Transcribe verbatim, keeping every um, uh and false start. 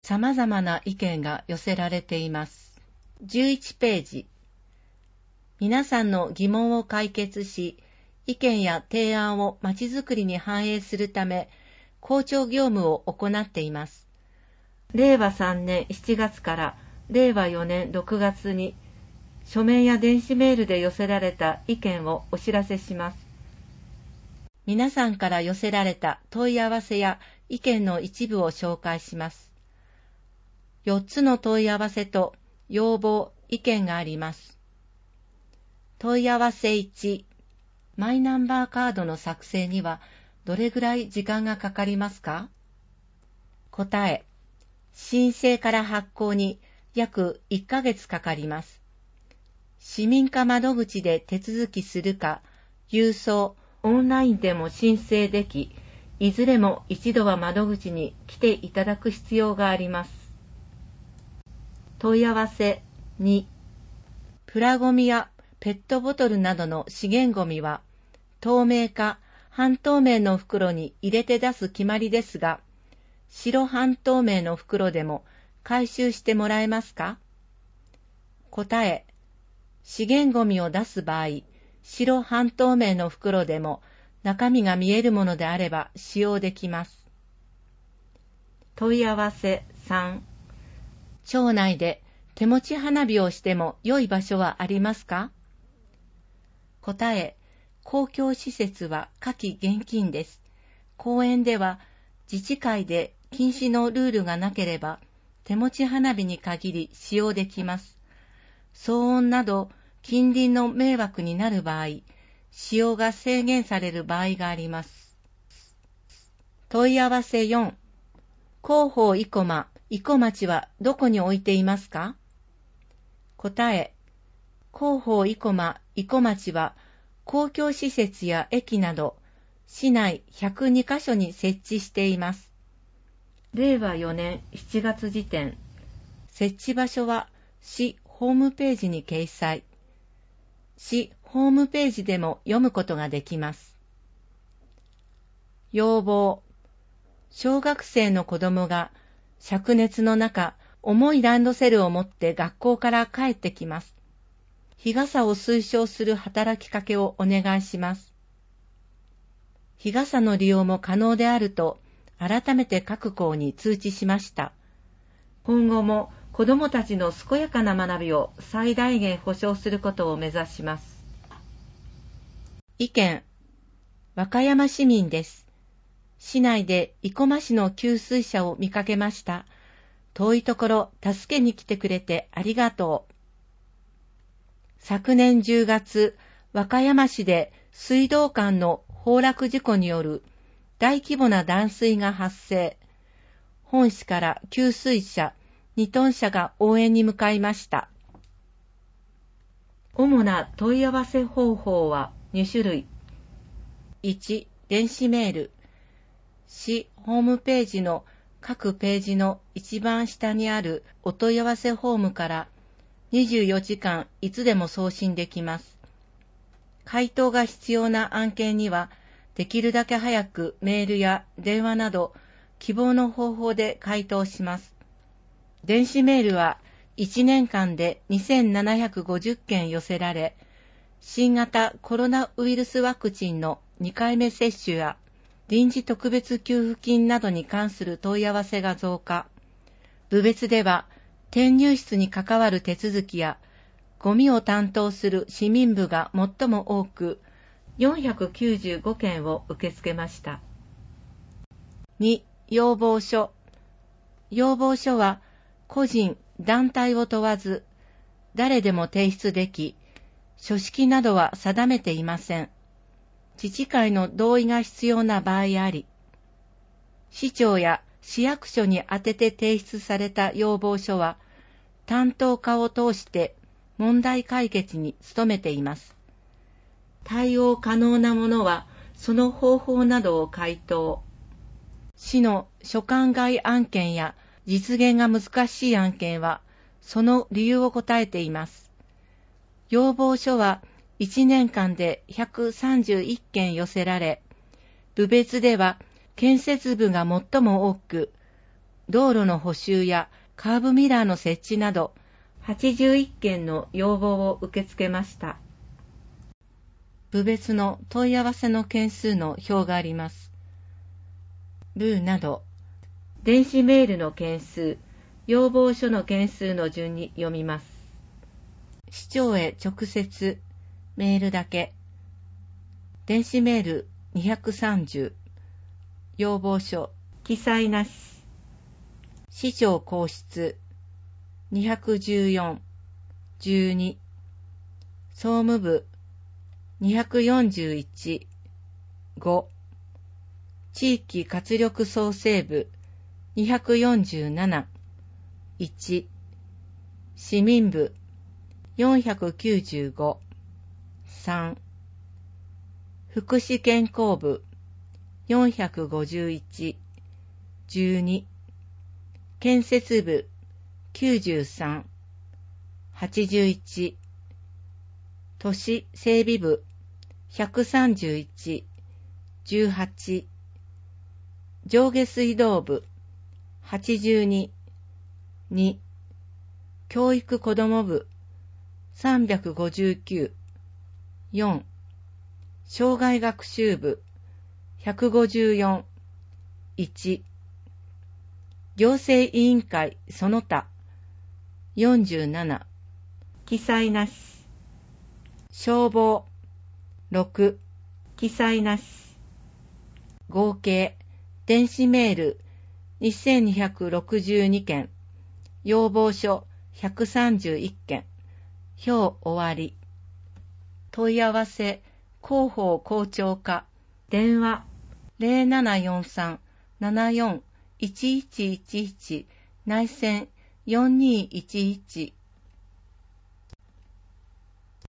様々な意見が寄せられています。じゅういちページ。皆さんの疑問を解決し、意見や提案をまちづくりに反映するため、校長業務を行っています。れいわさんねんしちがつかられいわよねんろくがつに、書面や電子メールで寄せられた意見をお知らせします。皆さんから寄せられた問い合わせや意見の一部を紹介します。よっつの問い合わせと要望、意見があります。問い合わせいち、マイナンバーカードの作成にはどれぐらい時間がかかりますか？答え、申請から発行に約いっかげつかかります。市民課窓口で手続きするか、郵送、オンラインでも申請でき、いずれも一度は窓口に来ていただく必要があります。問い合わせに、プラゴミやペットボトルなどの資源ゴミは、透明か半透明の袋に入れて出す決まりですが、白半透明の袋でも回収してもらえますか？答え、資源ゴミを出す場合、白半透明の袋でも中身が見えるものであれば使用できます。問い合わせさん、町内で手持ち花火をしても良い場所はありますか？答え、公共施設は夏季厳禁です。公園では自治会で禁止のルールがなければ手持ち花火に限り使用できます。騒音など近隣の迷惑になる場合、使用が制限される場合があります。問い合わせよん、広報生駒、生駒町はどこに置いていますか？答え、広報生駒、生駒町は公共施設や駅など市内ひゃくにかしょに設置しています。れいわよねんしちがつ時点、設置場所は市ホームページに掲載。市ホームページでも読むことができます。要望、小学生の子供が灼熱の中、重いランドセルを持って学校から帰ってきます。日傘を推奨する働きかけをお願いします。日傘の利用も可能であると、改めて各校に通知しました。今後も子どもたちの健やかな学びを最大限保障することを目指します。意見、和歌山市民です。市内で生駒市の給水車を見かけました。遠いところ助けに来てくれてありがとう。昨年じゅうがつ、和歌山市で水道管の崩落事故による大規模な断水が発生。本市から給水車にトン車が応援に向かいました。主な問い合わせ方法はにしゅるい。いち、電子メール。市ホームページの各ページの一番下にあるお問い合わせフォームからにじゅうよじかんいつでも送信できます。回答が必要な案件には、できるだけ早くメールや電話など希望の方法で回答します。電子メールはいちねんかんでにせんななひゃくごじゅっけん寄せられ、新型コロナウイルスワクチンのにかいめ接種や臨時特別給付金などに関する問い合わせが増加。部別では転入室に関わる手続きやゴミを担当する市民部が最も多くよんひゃくきゅうじゅうごけんを受け付けました。に、要望書。要望書は個人、団体を問わず誰でも提出でき、書式などは定めていません。自治会の同意が必要な場合あり、市長や市役所に宛てて提出された要望書は、担当課を通して問題解決に努めています。対応可能なものは、その方法などを回答。市の所管外案件や実現が難しい案件は、その理由を答えています。要望書はいちねんかんでひゃくさんじゅういっけん寄せられ、部別では建設部が最も多く、 道路の補修やカーブミラーの設置など、はちじゅういっけんの要望を受け付けました。部別の問い合わせの件数の表があります。部など、電子メールの件数、要望書の件数の順に読みます。市長へ直接、メールだけ。電子メールにひゃくさんじゅう、要望書、記載なし。市長公室、にひゃくじゅうよん、じゅうに、総務部、にひゃくよんじゅういち、ご、地域活力創生部、にひゃくよんじゅうなな、いち、市民部、よんひゃくきゅうじゅうご、さん、福祉健康部、よんひゃくごじゅういち、じゅうに、建設部、きゅうじゅうさん、はちじゅういち、都市整備部、ひゃくさんじゅういち、じゅうはち、上下水道部、はちじゅうに、に、教育子ども部、さんびゃくごじゅうきゅう、よん、障害学習部、ひゃくごじゅうよん、いち、行政委員会その他、よんじゅうなな、記載なし。消防、ろく、記載なし。合計、電子メールにせんにひゃくろくじゅうにけん、要望書ひゃくさんじゅういっけん、表終わり。問い合わせ、広報校長課、電話ゼロななよんさん ななよん いちいちいちいち、内線よんにいちいち